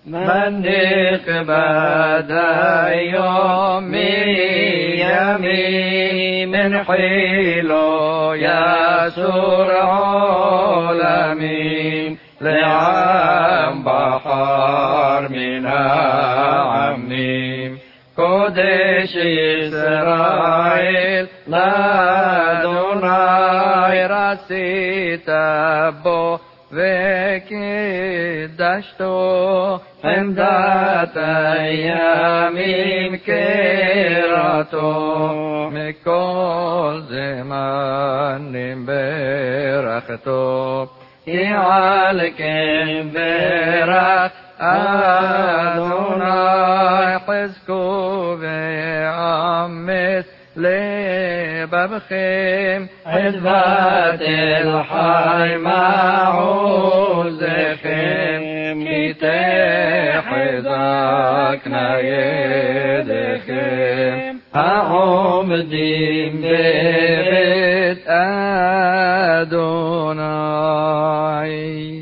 منك بدا يومي يمي من حيلو يسور عالمين لعم بحر من عميم قدش إسرائيل لدناي راسي تبو وكدشتو عمدت أيامين كيرتو مكل زمان برختو يعلك برخ أدوناي حزكو بعمس لببخيم عذبات الحي معوزخيم كتحذاكنا يدخيم أعمدين ببيت أدوناي.